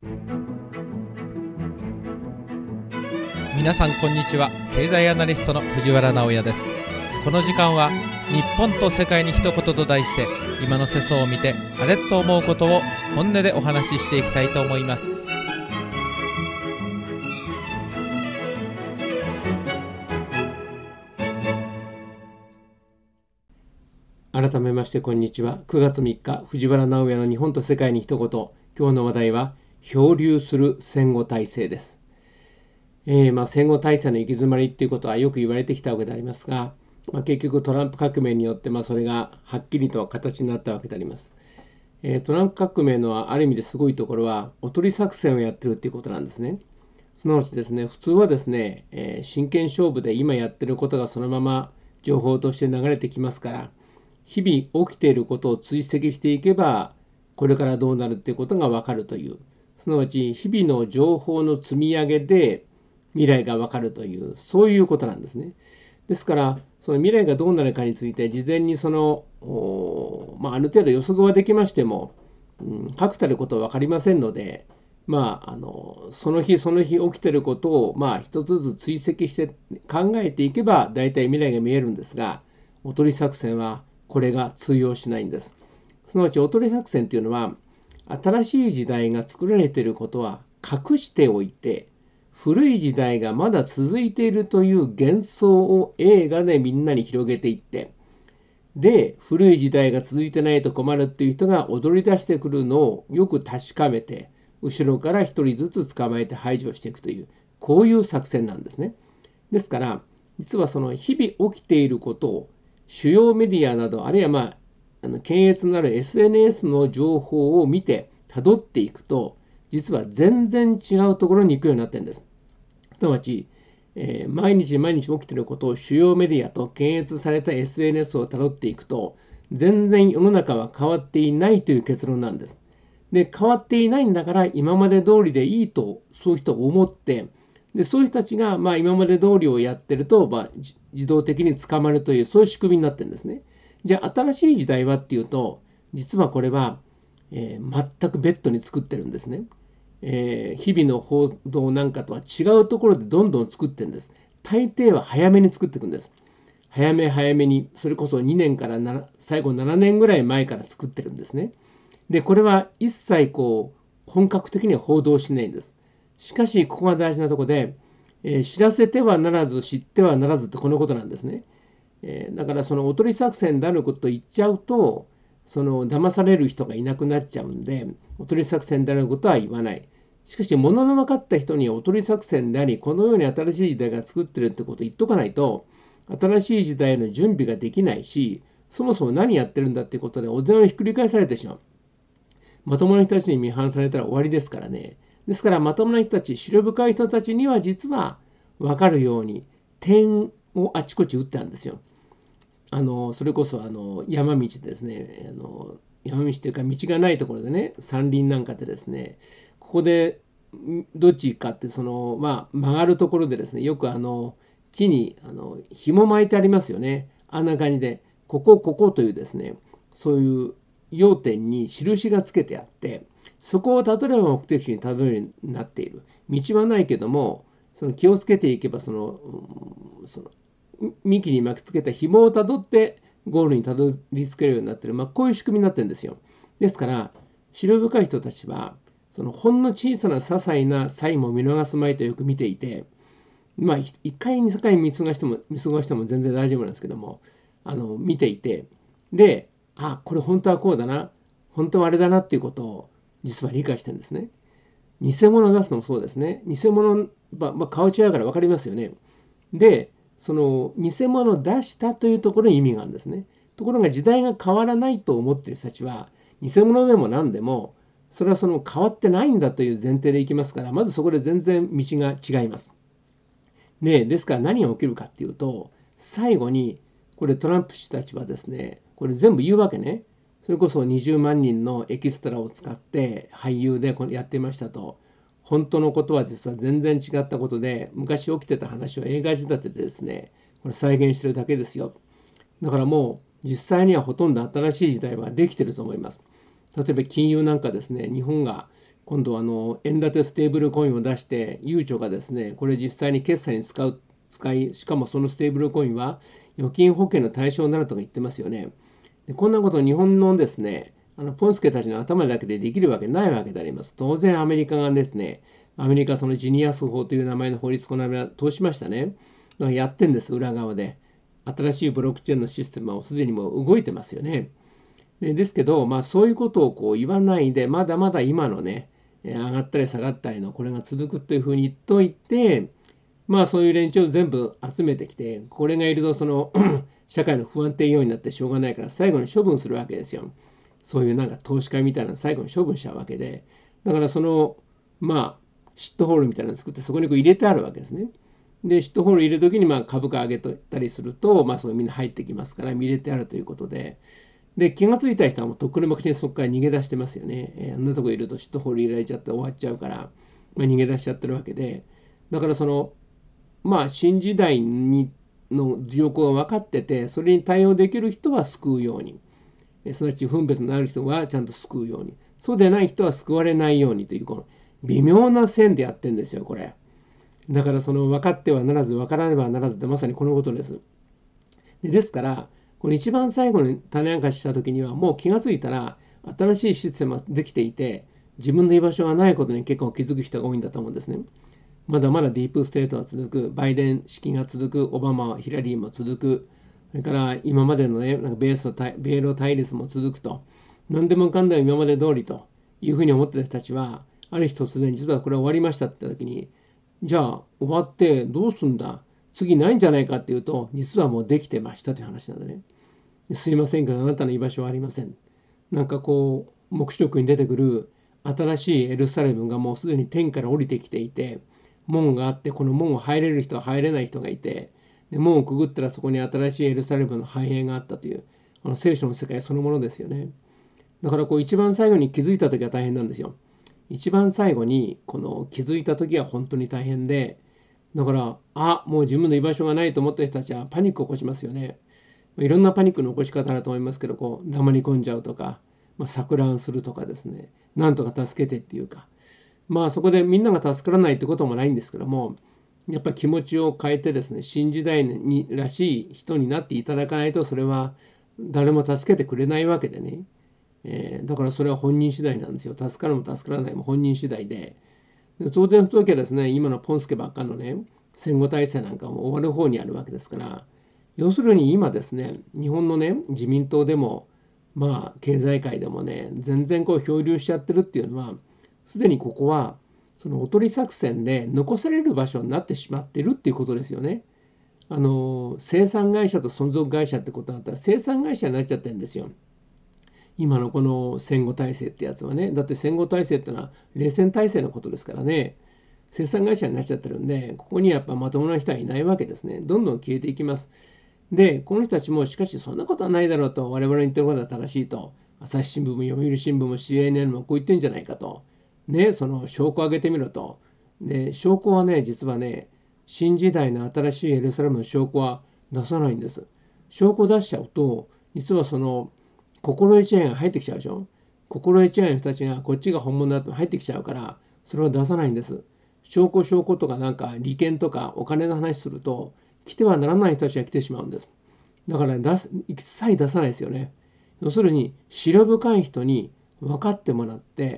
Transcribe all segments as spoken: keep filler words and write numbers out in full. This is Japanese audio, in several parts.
皆さんこんにちは。経済アナリストの藤原直也です。この時間は日本と世界に一言と題して、今の世相を見てあれっと思うことを本音でお話ししていきたいと思います。 改めましてこんにちは。くがつみっか、藤原直也の日本と世界に一言。今日の話題は漂流する戦後体制です。えーまあ、戦後体制の行き詰まりっていうことはよく言われてきたわけでありますが、まあ、結局トランプ革命によって、まあ、それがはっきりと形になったわけであります。えー、トランプ革命のある意味ですごいところは、おとり作戦をやってるっていうことなんですね。すなわちですね、普通はですね、えー真剣勝負で今やってることがそのまま情報として流れてきますから、日々起きていることを追跡していけば、これからどうなるっていうことがわかるという、すなわち日々の情報の積み上げで未来がわかるという、そういうことなんですね。ですから、その未来がどうなるかについて、事前にその、まあ、ある程度予測はできましても、うん、確たることは分かりませんので、まあ、あのその日その日起きていることを、まあ、一つずつ追跡して考えていけば、大体未来が見えるんですが、おとり作戦はこれが通用しないんです。すなわち、おとり作戦というのは、新しい時代が作られていることは隠しておいて、古い時代がまだ続いているという幻想を映画でみんなに広げていって、で、古い時代が続いてないと困るっていう人が踊り出してくるのをよく確かめて、後ろから一人ずつ捕まえて排除していくという、こういう作戦なんですね。ですから、実はその日々起きていることを主要メディアなど、あるいはまあ、あの検閲のある エスエヌエス の情報を見て辿っていくと、実は全然違うところに行くようになってるんです。すなわち、えー毎日毎日起きていることを主要メディアと検閲された エスエヌエス を辿っていくと、全然世の中は変わっていないという結論なんです。で、変わっていないんだから今まで通りでいいと、そういう人が思って、で、そういう人たちが、まあ、今まで通りをやってると、まあ、自動的に捕まるという、そういう仕組みになってるんですね。じゃあ、新しい時代はっていうと、実はこれは、えー全く別途に作ってるんですね。えー日々の報道なんかとは違うところでどんどん作ってるんです。大抵は早めに作っていくんです。早め早めに、それこそにねんからなな最後ななねんぐらい前から作ってるんですね。で、これは一切こう、本格的には報道しないんです。しかし、ここが大事なところで、えー知らせてはならず、知ってはならずってこのことなんですね。えーだから、そのおとり作戦であることを言っちゃうと、その騙される人がいなくなっちゃうんで、おとり作戦であることは言わない。しかし、物の分かった人にはおとり作戦であり、このように新しい時代が作ってるってことを言っとかないと、新しい時代の準備ができないし、そもそも何やってるんだってことでお膳をひっくり返されてしまう。まともな人たちに見放されたら終わりですからね。ですから、まともな人たち、思慮深い人たちには実は分かるように点をあちこち打ってあるんですよ。あのそれこそあの山道ですね、あの山道というか道がないところでね、山林なんかでですね、ここでどっち行くかって、その、まあ、曲がるところでですね、よくあの木にあの紐巻いてありますよね。あんな感じで、ここ、ここというですね、そういう要点に印がつけてあって、そこをたどれば目的地にたどるようになっている。道はないけども、その気をつけていけば、その、その幹に巻きつけた紐をたどってゴールにたどり着けるようになっている、まあ、こういう仕組みになってるんですよ。ですから、思慮深い人たちは、そのほんの小さな些細な差異も見逃すまいとよく見ていて、まあ、いっかい、にかい見過ごしても、見過ごしても全然大丈夫なんですけども、あの見ていて、で、あ、これ本当はこうだな、本当はあれだなっていうことを実は理解してるんですね。偽物を出すのもそうですね。偽物、まあ、まあ、顔違うから分かりますよね。で、その偽物を出したというところに意味があるんですね。ところが時代が変わらないと思っている人たちは、偽物でも何でも、それはその変わってないんだという前提でいきますから、まずそこで全然道が違います。で、ですから何が起きるかっていうと、最後に、これトランプ氏たちはですね、これ全部言うわけね。それこそにじゅうまん人のエキストラを使って俳優でこれやってましたと。本当のことは実は全然違ったことで、昔起きてた話を映画仕立てでですね、これ再現してるだけですよ。だからもう実際にはほとんど新しい時代はできてると思います。例えば金融なんかですね、日本が今度はあの円建てステーブルコインを出して、ゆうちょがですね、これ実際に決済に使う、使い、しかもそのステーブルコインは預金保険の対象になるとか言ってますよね。でこんなこと日本のですね、あのポンスケたちの頭だけでできるわけないわけであります。当然アメリカがですね、アメリカそのジニアス法という名前の法律この間通しましたね。だからやってんです、裏側で。新しいブロックチェーンのシステムはすでにもう動いてますよね。でですけど、まあそういうことをこう言わないで、まだまだ今のね、上がったり下がったりのこれが続くというふうに言っといて、まあそういう連中を全部集めてきて、これがいるとその社会の不安定要因になってしょうがないから最後に処分するわけですよ。そういうなんか投資家みたいなの最後に処分しちゃうわけで、だからそのまあシットホールみたいなのを作ってそこにこう入れてあるわけですね。でシットホール入れるときにまあ株価上げたりすると、まあそこみんな入ってきますから見れてあるということで、で気がついた人はもうとっくの昔にそこから逃げ出してますよね。えー、あんなとこいるとシットホール入れられちゃって終わっちゃうから、まあ、逃げ出しちゃってるわけで、だからそのまあ新時代にの状況が分かってて、それに対応できる人は救うように、すなわち分別のある人はちゃんと救うように、そうでない人は救われないようにという、この微妙な線でやってんですよ、これ。だからその分かってはならず、分からねばならずってまさにこのことです。でですから、この一番最後に種明かしした時には、もう気がついたら、新しいシステムができていて、自分の居場所がないことに結構気づく人が多いんだと思うんですね。まだまだディープステートは続く、バイデン式が続く、オバマ、ヒラリーも続く、それから今までのね、なんか米ソ対米ロ対立も続くと、何でもかんでも今まで通りというふうに思ってた人たちは、ある日突然、実はこれ終わりましたって時に、じゃあ終わってどうすんだ、次ないんじゃないかっていうと、実はもうできてましたという話なんだね。すいませんけど、あなたの居場所はありません。なんかこう、黙示録に出てくる新しいエルサレムがもうすでに天から降りてきていて、門があって、この門を入れる人は入れない人がいて、で門をくぐったらそこに新しいエルサレムの繁栄があったという、あの聖書の世界そのものですよね。だからこう一番最後に気づいた時は大変なんですよ。一番最後にこの気づいた時は本当に大変で、だから、あ、もう自分の居場所がないと思った人たちはパニックを起こしますよね。いろんなパニックの起こし方あると思いますけど、こう黙り込んじゃうとか、まあ、錯乱するとかですね、なんとか助けてっていうか、まあそこでみんなが助からないってこともないんですけども、やっぱり気持ちを変えてですね、新時代にらしい人になっていただかないと、それは誰も助けてくれないわけでね、えー、だからそれは本人次第なんですよ。助かるも助からないも本人次第で、で当然の時はですね、今のポンスケばっかのね、戦後体制なんかも終わる方にあるわけですから、要するに今ですね、日本のね、自民党でも、まあ経済界でもね、全然こう漂流しちゃってるっていうのは、すでにここはそのおとり作戦で残される場所になってしまっているっていうことですよね。あの生産会社と存続会社ってことだったら生産会社になっちゃってるんですよ。今のこの戦後体制ってやつはね。だって戦後体制ってのは冷戦体制のことですからね。生産会社になっちゃってるんで、ここにやっぱまともな人はいないわけですね。どんどん消えていきます。で、この人たちもしかしそんなことはないだろうと、我々の言ってることは正しいと、朝日新聞も読売新聞も シーエヌエヌ もこう言ってんじゃないかと。ね、その証拠を挙げてみろと。で、証拠はね、実はね、新時代の新しいエルサレムの証拠は出さないんです。証拠を出しちゃうと、実はその心得違いが入ってきちゃうでしょ。心得違いの人たちがこっちが本物だと入ってきちゃうから、それは出さないんです。証拠証拠とかなんか利権とかお金の話すると、来てはならない人たちが来てしまうんです。だから出す一切出さないですよね。要するに白深い人に分かってもらって、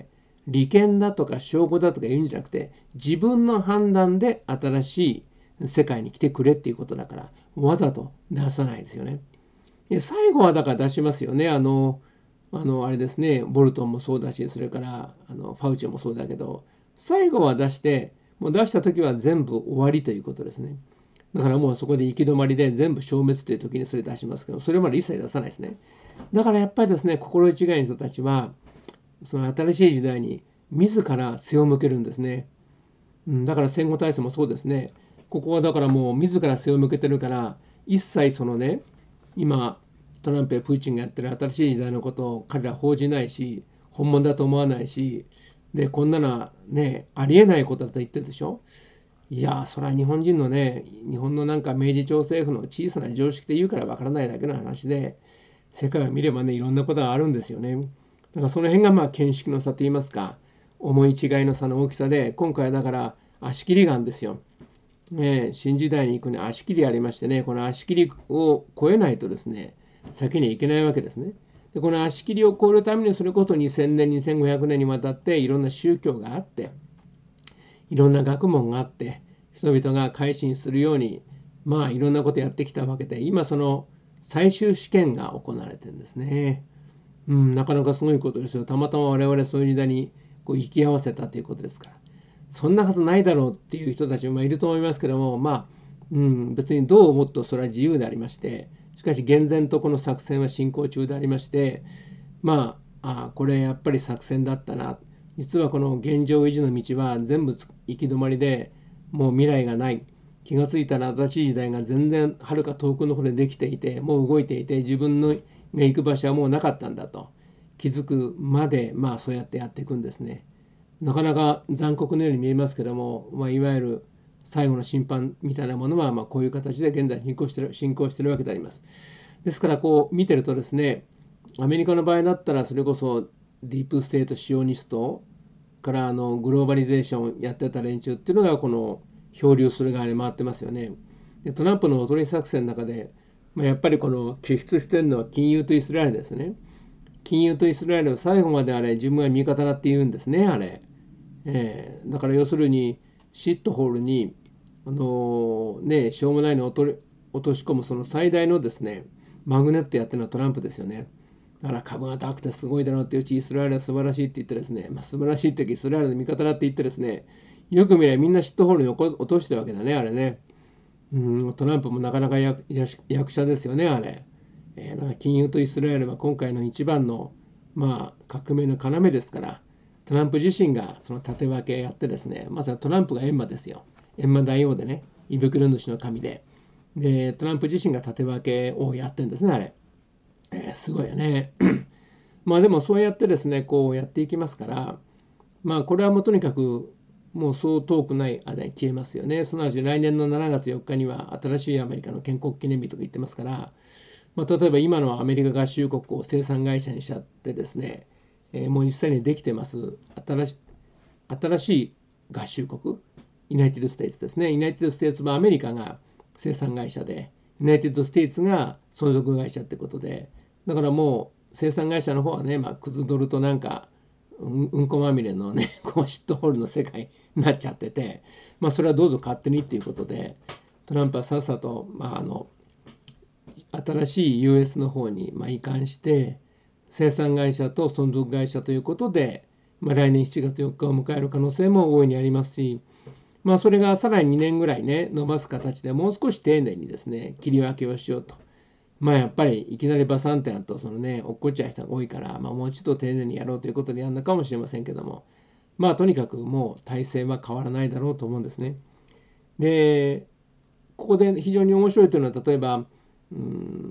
利権だとか証拠だとか言うんじゃなくて、自分の判断で新しい世界に来てくれっていうことだから、わざと出さないですよね。で最後はだから出しますよね。あの、あのあれですね、ボルトンもそうだし、それからあのファウチもそうだけど、最後は出して、もう出した時は全部終わりということですね。だからもうそこで行き止まりで全部消滅という時にそれ出しますけど、それまで一切出さないですね。だからやっぱりですね、心得違いの人たちは、その新しい時代に自ら背を向けるんですね。うん、だから戦後体制もそうですね。ここはだからもう自ら背を向けてるから、一切そのね、今トランプやプーチンがやってる新しい時代のことを彼ら報じないし、本物だと思わないし、で、こんなのはね、ありえないことだと言ってるでしょ。いや、それは日本人のね、日本のなんか明治朝政府の小さな常識で言うからわからないだけの話で、世界を見ればね、いろんなことがあるんですよね。だからその辺がまあ見識の差といいますか、 思い違いの差の大きさで、今回はだから足切りがんですよ。ね、新時代に行くに足切りありましてね、この足切りを越えないとですね、先に行けないわけですね。でこの足切りを越えるためにそれこそにせんねん、にせんごひゃくねんにわたっていろんな宗教があって、いろんな学問があって、人々が改心するように、まあいろんなことやってきたわけで、今その最終試験が行われてるんですね。うん、なかなかすごいことですよ。たまたま我々そういう時代にこう生き合わせたということですから。そんなはずないだろうっていう人たちもいると思いますけども、まあ、うん、別にどう思ってもそれは自由でありまして、しかし厳然とこの作戦は進行中でありまして、まあ、あこれやっぱり作戦だったな。実はこの現状維持の道は全部行き止まりで、もう未来がない。気がついたら新しい時代が全然はるか遠くの方でできていて、もう動いていて、自分のが行く場所はもうなかったんだと気づくまで、まあそうやってやっていくんですね。なかなか残酷のように見えますけども、まあ、いわゆる最後の審判みたいなものは、まあこういう形で現在進行している、進行しているわけであります。ですからこう見てるとですね、アメリカの場合だったらそれこそディープステートシオニストからあのグローバリゼーションやってた連中っていうのがこの漂流する側に回ってますよね。でトランプのおとり作戦の中で、まあ、やっぱりこの起出してるのは金融とイスラエルですね。金融とイスラエルは最後まであれ自分は味方だって言うんですね、あれ。えー、だから要するにシットホールにあのー、ねしょうもないのを落とし込むその最大のですねマグネットやってるのはトランプですよね。だから株が高くてすごいだろうっていううちイスラエルは素晴らしいって言ってですね、まあ、素晴らしいってイスラエルの味方だって言ってですね、よく見ればみんなシットホールに落としてるわけだね、あれね。うん、トランプもなかなか 役, 役者ですよね、あれ。えー、だから金融とイスラエルは今回の一番の、まあ、革命の要ですから、トランプ自身がその縦分けやってですね、まずはトランプが閻魔ですよ。閻魔大王でね、胃袋主の神で。で、トランプ自身が縦分けをやってるんですね、あれ。えー、すごいよね。まあでもそうやってですね、こうやっていきますから、まあこれはもうとにかくもうそう遠くない間に消えますよね。すなわち来年のしちがつよっかには新しいアメリカの建国記念日とか言ってますから、まあ、例えば今のアメリカ合衆国を生産会社にしちゃってですね、えー、もう実際にできてます新し新しい合衆国、ユナイテッド・ステイツですね。ユナイテッド・ステイツはアメリカが生産会社で、ユナイテッド・ステイツが相続会社ってことで、だからもう生産会社の方はね、まあ、クズドルとなんか、うん、うんこまみれのね、こうシットホールの世界になっちゃってて、まあ、それはどうぞ勝手にっていうことで、トランプはさっさと、まあ、あの、新しい ユーエス の方にまあ移管して、生産会社と存続会社ということで、まあ、来年しちがつよっかを迎える可能性も大いにありますし、まあ、それがさらににねんぐらいね、伸ばす形でもう少し丁寧にですね、切り分けをしようと。まあやっぱりいきなりバサンってやるとそのね、落っこっちゃう人が多いから、まあ、もう一度丁寧にやろうということでやるのかもしれませんけども、まあとにかくもう体制は変わらないだろうと思うんですね。で、ここで非常に面白いというのは、例えば、うん、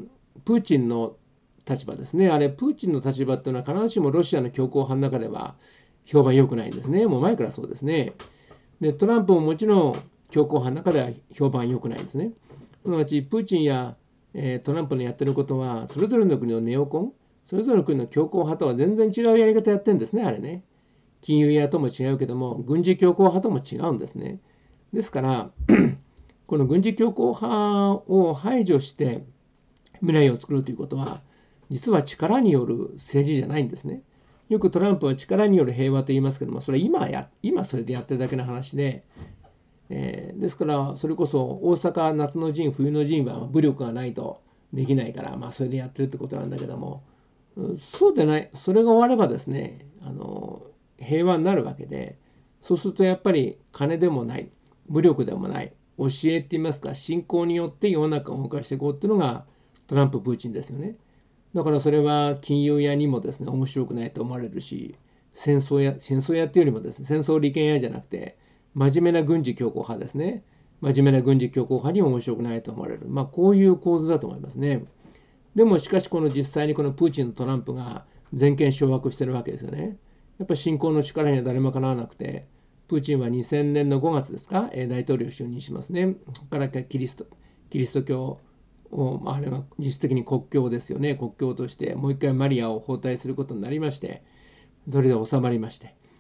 プーチンの立場ですね。あれ、プーチンの立場っていうのは必ずしもロシアの強硬派の中では評判良くないんですね。もう前からそうですね。で、トランプももちろん強硬派の中では評判良くないんですね。すなわち、プーチンやえー、トランプのやってることは、それぞれの国のネオコン、それぞれの国の強硬派とは全然違うやり方やってるんですね、あれね。金融屋とも違うけども、軍事強硬派とも違うんですね。ですから、この軍事強硬派を排除して未来を作るということは、実は力による政治じゃないんですね。よくトランプは力による平和と言いますけども、それは今や、今それでやってるだけの話で、えー、ですからそれこそ大阪夏の陣冬の陣は武力がないとできないから、まあ、それでやってるってことなんだけども、そうでない、それが終わればですね、あの平和になるわけで、そうするとやっぱり金でもない武力でもない教えって言いますか、信仰によって世の中を動かしていこうっていうのがトランププーチンですよね。だからそれは金融屋にもですね面白くないと思われるし、戦争や戦争やっていうよりもですね、戦争利権屋じゃなくて真面目な軍事強硬派ですね。真面目な軍事強硬派に面白くないと思われる。まあこういう構図だと思いますね。でもしかしこの実際にこのプーチンとトランプが全権掌握してるわけですよね。やっぱり侵攻の力には誰もかなわなくて、プーチンはにせんねんのごがつですか、大統領就任しますね。ここからキリスト、キリスト教を、あれが実質的に国教ですよね。国教としてもう一回マリアを包帯することになりまして、どれで収まりまして。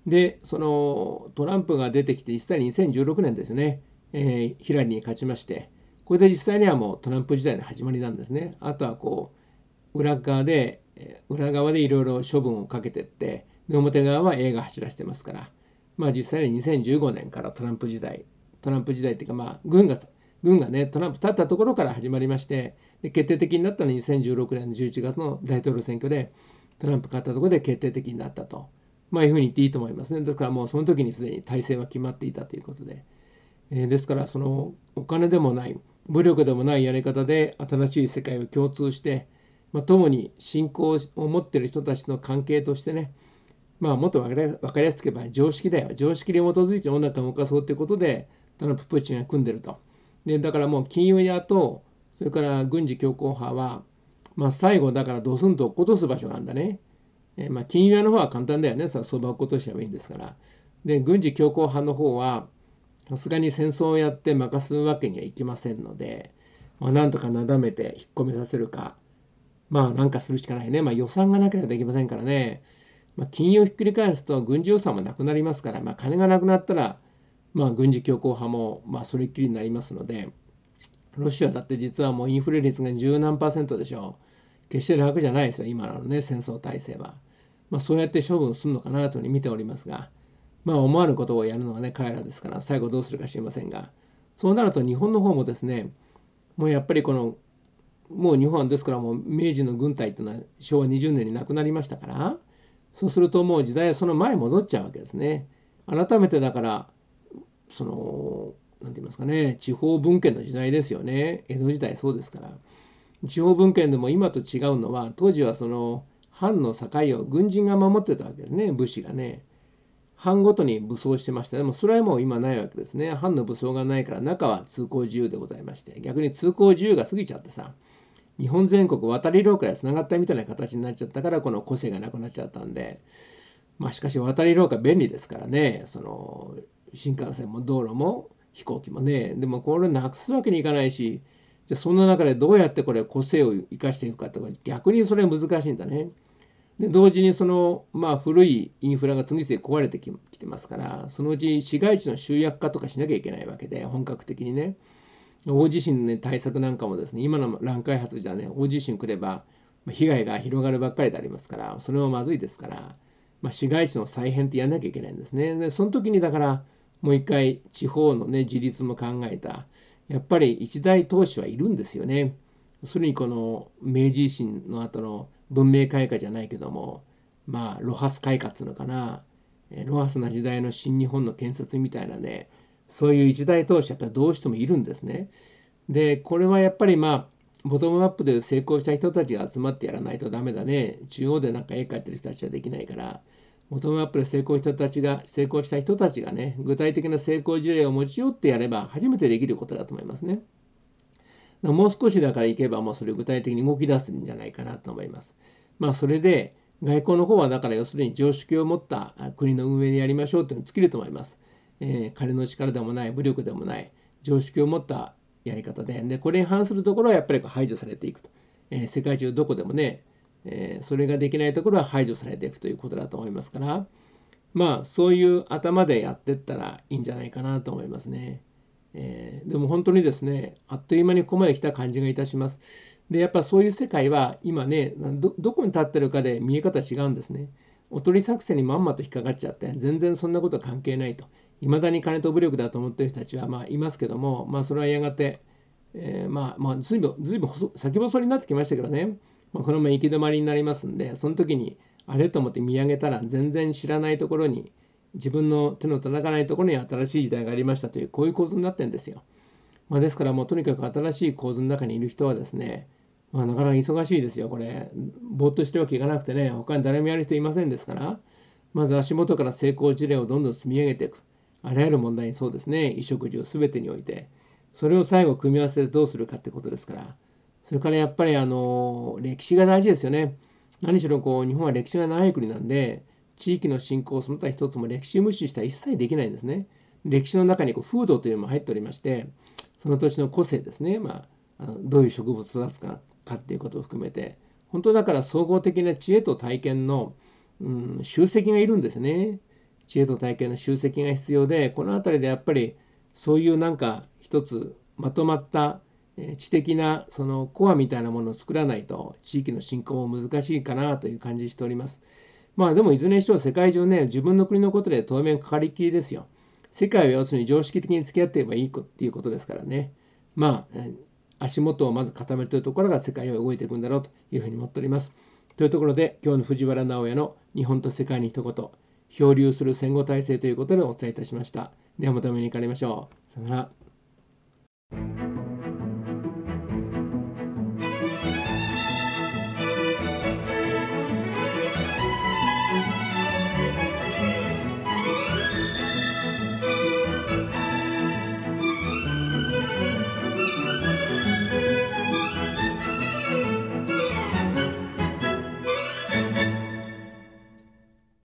で、そのトランプが出てきて、実際ににせんじゅうろくねんですよね、えーヒラリーに勝ちまして、これで実際にはもうトランプ時代の始まりなんですね。あとはこう、裏側で、えー裏側でいろいろ処分をかけていって、で表側は映画走らせてますから、まあ実際ににせんじゅうごねんからトランプ時代、トランプ時代っていうか、まあ軍が、軍がね、トランプ立ったところから始まりまして、で決定的になったのはにせんじゅうろくねんのじゅういちがつの大統領選挙で、トランプ勝ったところで決定的になったと、まあ、いうふうに言っていいと思いますね。ですからもうその時にすでに体制は決まっていたということで、えーですからそのお金でもない武力でもないやり方で新しい世界を共通して、まあ、共に信仰を持っている人たちの関係としてね、まあもっと分かり分かりやすく言えば常識だよ、常識に基づいて世の中を動かそうということでトランプ・プーチンが組んでると。でだからもう金融屋とそれから軍事強硬派は、まあ、最後だからドスンと落っことす場所があるんだね。えーまあ、金融屋の方は簡単だよね。それは相場を落っことしちゃえばいいんですから。で、軍事強硬派の方は、さすがに戦争をやって任すわけにはいきませんので、まあ、なんとかなだめて引っ込めさせるか、まあなんかするしかないね。まあ予算がなければできませんからね。まあ、金融をひっくり返すと軍事予算もなくなりますから、まあ、金がなくなったら、まあ、軍事強硬派もまあそれっきりになりますので、ロシアだって実はもうインフレ率が十何パーセントでしょう。決して楽じゃないですよ、今のね、戦争体制は。まあ、そうやって処分するのかなというふうに見ておりますが、まあ、思わぬことをやるのがね、彼らですから、最後どうするか知りませんが、そうなると日本の方もですね、もうやっぱりこの、もう日本はですからもう明治の軍隊というのはしょうわにじゅうねんになくなりましたから、そうするともう時代はその前戻っちゃうわけですね。改めてだから、その、なんて言いますかね、地方分権の時代ですよね。江戸時代そうですから。地方分権でも今と違うのは、当時はその藩の境を軍人が守ってたわけですね、武士がね。藩ごとに武装してました。でもそれはもう今ないわけですね。藩の武装がないから中は通行自由でございまして、逆に通行自由が過ぎちゃってさ、日本全国渡り廊下でつながったみたいな形になっちゃったから、この個性がなくなっちゃったんで、まあしかし渡り廊下便利ですからね、その新幹線も道路も飛行機もね、でもこれなくすわけにいかないし、じゃあそんな中でどうやってこれ個性を生かしていくかって、逆にそれは難しいんだね。で同時にその、まあ、古いインフラが次々壊れてきてますから、そのうち市街地の集約化とかしなきゃいけないわけで、本格的にね。大地震の対策なんかもですね、今の乱開発じゃね、大地震来れば被害が広がるばっかりでありますから、それはまずいですから、まあ、市街地の再編ってやんなきゃいけないんですね。で、その時にだから、もう一回地方のね、自立も考えた、やっぱり一大投資はいるんですよね。それにこの明治維新の後の文明開化じゃないけども、まあ、ロハス改革っていうのかな、ロハスな時代の新日本の建設みたいなね、そういう一大投資やっぱりどうしてもいるんですね。で、これはやっぱりまあ、ボトムアップで成功した人たちが集まってやらないとダメだね。中央でなんか絵描いてる人たちはできないから、ボトムアップで成功した人たちが、成功した人たちがね、具体的な成功事例を持ち寄ってやれば初めてできることだと思いますね。もう少しだからいけば、もうそれ具体的に動き出すんじゃないかなと思います。まあ、それで、外交の方はだから要するに常識を持った国の運営でやりましょうっていうのを尽きると思います。えー、金の力でもない、武力でもない、常識を持ったやり方で、でこれに反するところはやっぱり排除されていくと。えー、世界中どこでもね、えー、それができないところは排除されていくということだと思いますから、まあ、そういう頭でやっていったらいいんじゃないかなと思いますね。えー、でも本当にですね、あっという間にここまで来た感じがいたします。で、やっぱそういう世界は今ね、ど、どこに立ってるかで見え方違うんですね。おとり作戦にまんまと引っかかっちゃって、全然そんなことは関係ないと。いまだに金と武力だと思っている人たちはまあいますけども、まあそれはやがて、えー、まあまあ随分、随分先細りになってきましたけどね、まあ、このまま行き止まりになりますんで、その時にあれと思って見上げたら全然知らないところに、自分の手の届かないところに新しい時代がありましたという、こういう構図になってるんですよ。まあ、ですからもうとにかく新しい構図の中にいる人はですね、まあ、なかなか忙しいですよ、これ。ぼーっとしてるわけいかなくてね、他に誰もやる人いませんですから、まず足元から成功事例をどんどん積み上げていく。あらゆる問題にそうですね、衣食住すべてにおいて、それを最後組み合わせてどうするかってことですから、それからやっぱりあの歴史が大事ですよね。何しろこう日本は歴史が長い国なんで、地域の振興その他一つも歴史無視したら一切できないんですね。歴史の中にこう風土というのも入っておりまして、その土地の個性ですね、まあ、あのどういう植物を育つかかっていうことを含めて、本当だから総合的な知恵と体験の、うん、集積がいるんですね。 知恵と体験の集積が必要で、このあたりでやっぱりそういうなんか一つまとまった知的なそのコアみたいなものを作らないと地域の振興も難しいかなという感じしております。まあでもいずれにしても世界中ね、自分の国のことで当面かかりきりですよ。世界は要するに常識的に付き合っていればいいっていうことですからね。まあ足元をまず固めるというところが世界は動いていくんだろうというふうに思っております。というところで今日の藤原直哉の日本と世界に一言、漂流する戦後体制ということでお伝えいたしました。ではまたお目にかかりましょう。さよなら。